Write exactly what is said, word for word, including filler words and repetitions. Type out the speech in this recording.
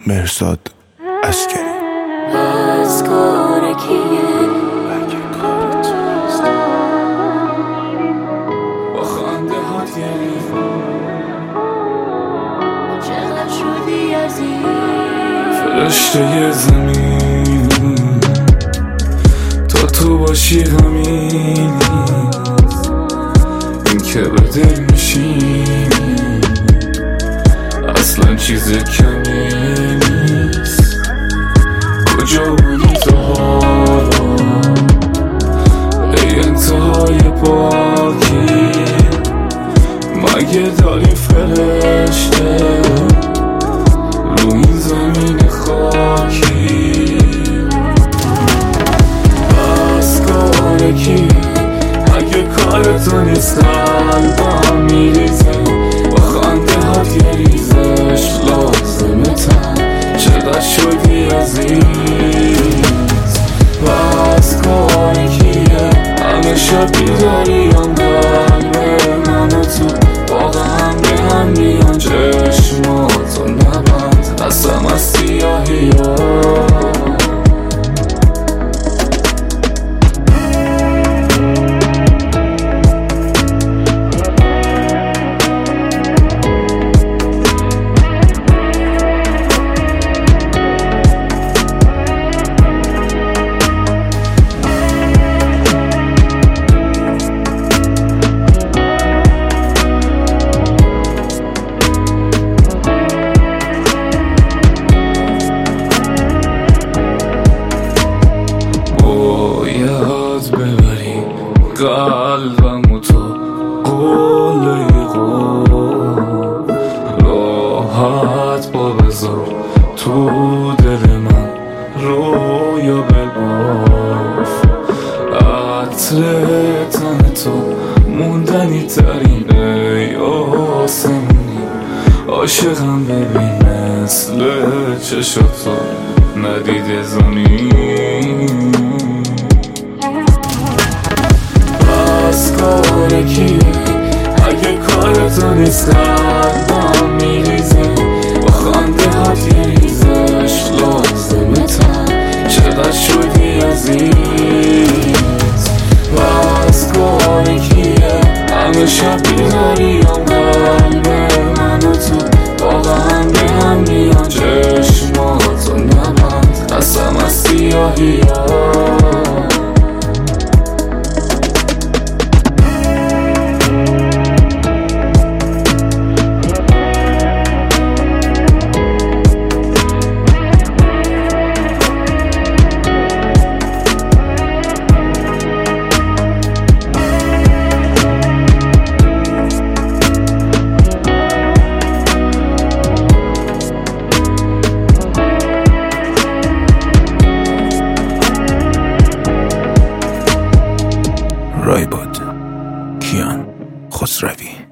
مرزاد عسکری. از کار کیه؟ اگه کار توست با خنده هات گری چقدر شدی عزیز فرشته زمین تا تو باشی غمی این که به دل میشینی اصلا چیز کمی نیست. کجا بودی تو حالا ای انتهای پاکی؟ مگه داری فرشته رو این زمین خاکی؟ بس کار کی؟ اگه کار تو نیست قلبم میریزه با خنده هات یه ریزش لازمه تن چقدر شدی عزیز. بس کار کیه؟ همه شب بیداری هم قلب من و تو واقعا به هم میان چشماتو نبند قسم از سیاهی ها. ببری قلبم و تو قله قول راحت با بذار تو دل من رویا بباف. عطر تن تو موندنی ترین ای آسمونی عاشقم ببین مثل چشاتو ندیده زمین. بس کار کیه؟ اگه کار تو نیست قلبم میریزه با خنده هات یه ریزش لازمه تن چقدر شدی عزیز. بس کار کیه؟ همه شب بیداری هم قلب من و تو واقعا به هم میان چشماتو نبند قسم از سیاهی ها. رایباد کیان خسروی.